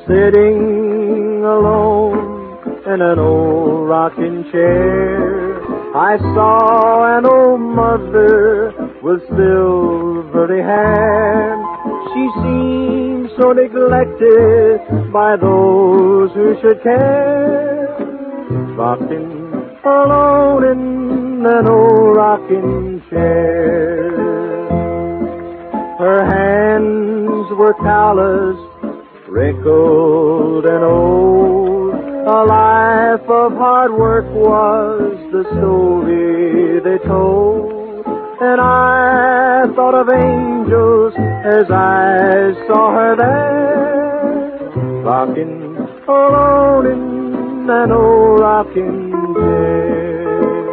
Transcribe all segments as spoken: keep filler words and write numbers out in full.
Sitting alone in an old rocking chair, I saw an old mother with silvery hair. She seemed so neglected by those who should care, rocking alone in an old rocking chair. Her hands were calloused, wrinkled and old. A life of hard work was the story they told. And I thought of angels as I saw her there, rocking alone in an old rocking chair.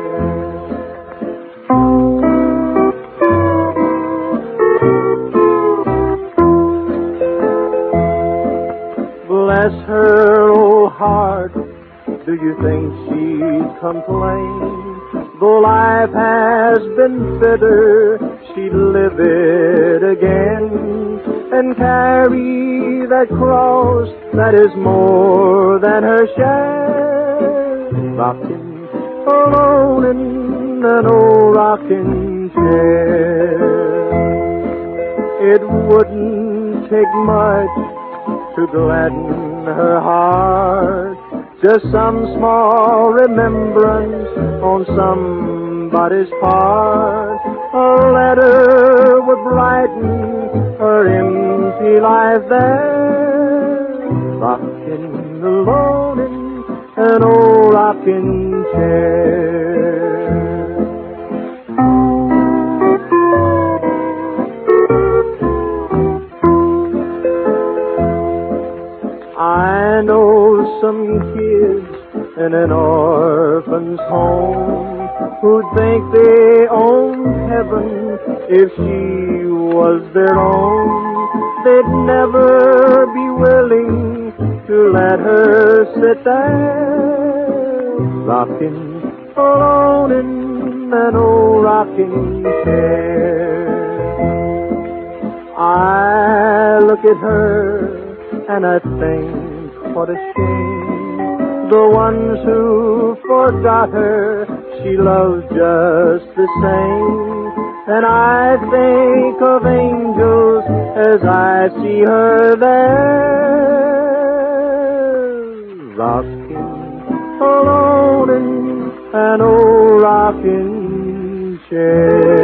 Bless her old heart, do you think she'd complain? Though life has been bitter, she'd live it again and carry that cross that is more than her share, rocking alone in an old rocking chair. It wouldn't take much to gladden her heart, just some small remembrance on somebody's part. A letter would brighten her empty life there, rocking alone in an old rocking chair. I know some kids in an orphan's home who'd think they owned heaven if she was their own. They'd never be willing to let her sit there, rocking alone in an old rocking chair. I look at her and I think, what a shame, the ones who forgot her, she loves just the same. And I think of angels as I see her there, rocking alone in an old rocking chair.